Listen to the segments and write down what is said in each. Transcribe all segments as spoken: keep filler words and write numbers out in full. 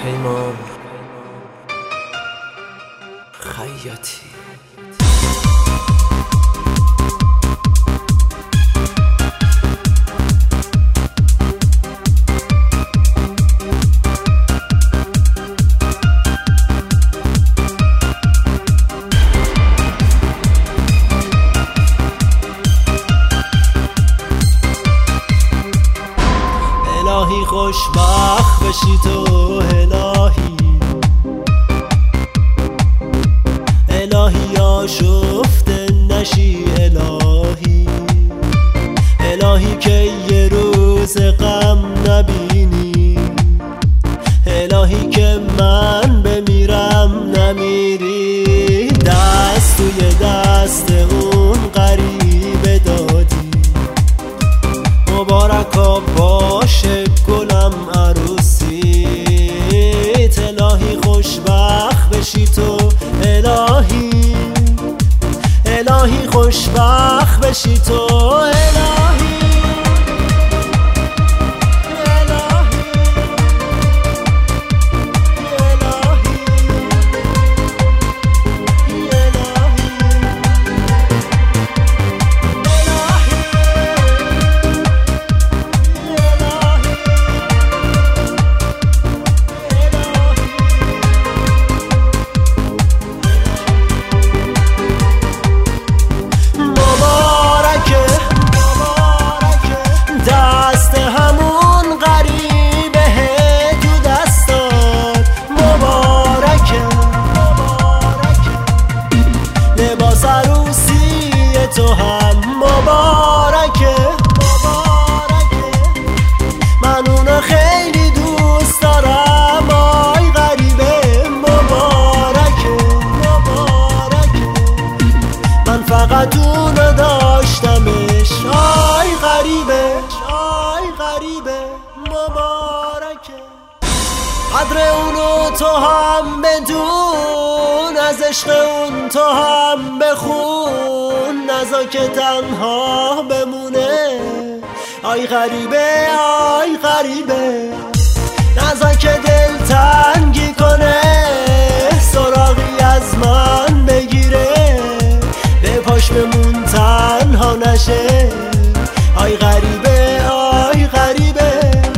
پیمان خیاطی. الهی خوشبخت بشی تو، الهی الهی آشفته نشی، الهی الهی که یه روز غم نبینی، الهی که من بمیرم نمیری. دست توی دست اون غریبه دادی، مبارکا باشه گلم عروسیت. الهی خوشبخت بشی تو، الهی الهی خوشبخت بشی تو، الهی تو هم مبارکه، من اونو خیلی دوست دارم. آی غریبه مبارکه، من فقط اونو داشتمش. آی غریبه آی غریبه مبارکه، قدر اونو تو هم بدون، از عشق اون تو هم بخون، نزا که تنها بمونه. آی غریبه آی غریبه، نزا که دل تنگی کنه، سراغی از من بگیره، به پاش بمون تنها نشه. آی غریبه آی غریبه،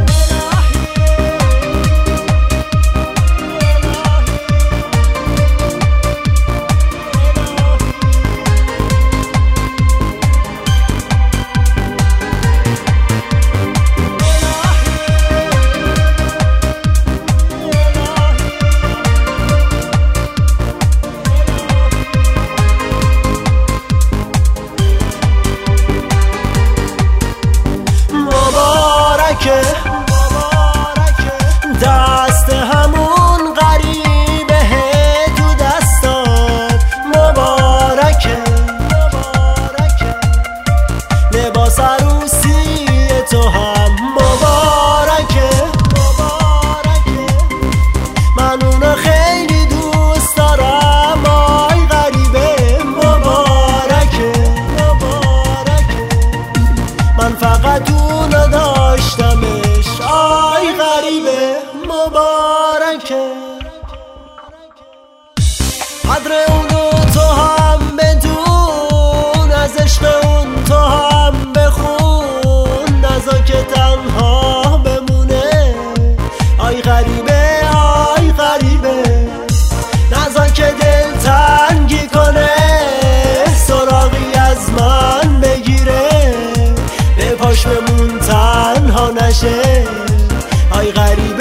دست همون غریبه تو دستات مبارکه، لباس عروسی تو هم مبارکه، من اونو خیلی دوست دارم. آی غریبه مبارکه، من فقط اونو داشتمش. آی غریبه مبارکه، قدر اونو تو هم بدون، از عشق اون تو هم بخون، نزا که تنها بمونه. آی غریبه آی غریبه، نزا که دل تنگی کنه، سراغی از من بگیره، به پاش بمون تنها نشه. آی غریبه